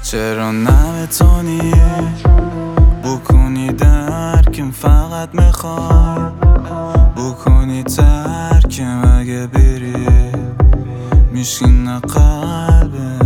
چرا نمیتونی بکنی درکم؟ فقط میخوای بکنی ترکم. اگه بری میشینه قلبم.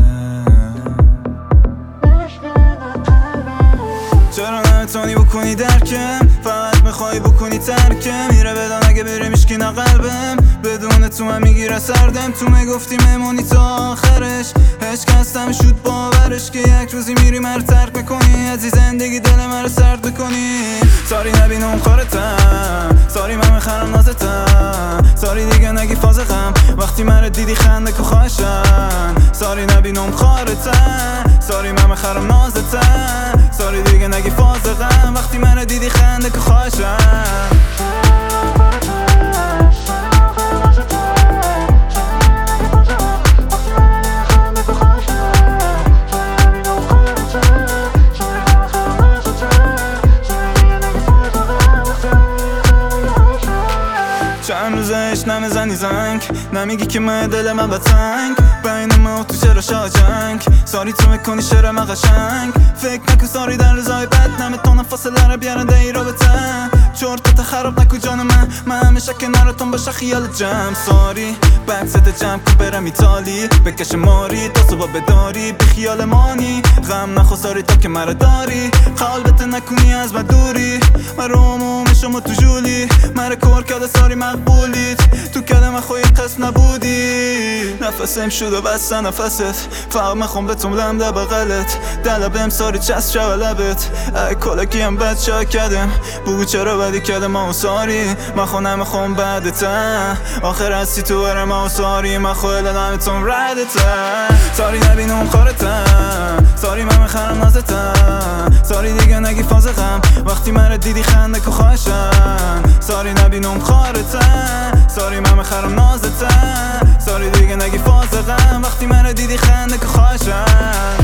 چرا نمیتونی بکنی درکم؟ فقط میخوای بکنی ترکم. میره بدان اگه بری میشکنه قلبم. بدون تو من میگیره سردم. تو میگفتی میمونی تا آخرش. هیچ کس نمیشود باورش که یک روزی میری مرا ترک میکنی. از این زندگی دل مرا سرد میکنی. ساری نبینم خارتم، ساری من میخرم نازتم. ساری دیگه نگی فازقم وقتی مرا دیدی خنده که خواهشن. ساری نبینم خارتم، ساری من میخرم نازتم. ساری دیگه نگی فازقم وقتی مرا دیدی خنده که خواهشن. چند روزش نمیزنی زنگ، نمیگی که من دل من بتنگ. بین ما و تو چرا شاجنگ؟ ساری تو میکنی شعر من قشنگ. فکر نکن ساری در روزای بد نمیتونم فاصله رو بیارنده ای رابطه. چرتت خراب نکن جان من همیشه کنارتون باشه خیال جمع. ساری بکست جمع که برم ایتالی بکش ماری تا صبح بداری. بی خیال مانی غم نخوا ساری تا که مرا داری. قلبت نکنی از من دوری. من رومو میشم و تو جولی مرا کار کرده ساری مقبولیت. تو کلمه خوی قسم نبودی. نفسم شد و بسته نفست. فقط میخوام بتون لمده بغلت. دلبم ساری چست شو لبت. ای کلکی هم بد شا کردم بگو چرا بدی کردم ما و ساری. من خو نمیخوام بعدتن آخر هستی تو برم ما و ساری. من خو اله نمیتون ردتن. ساری نبینم خارتم، ساری من میخرم نازتم. ساری دیگه نگی فازقم وقتی مرا دیدی خنده که خواهشن. ساری نبینم خارتم، ساری من میخرم نازتم. ساری دیگه نگی فازقم وقتی مرا دیدی خنده که خواهشن.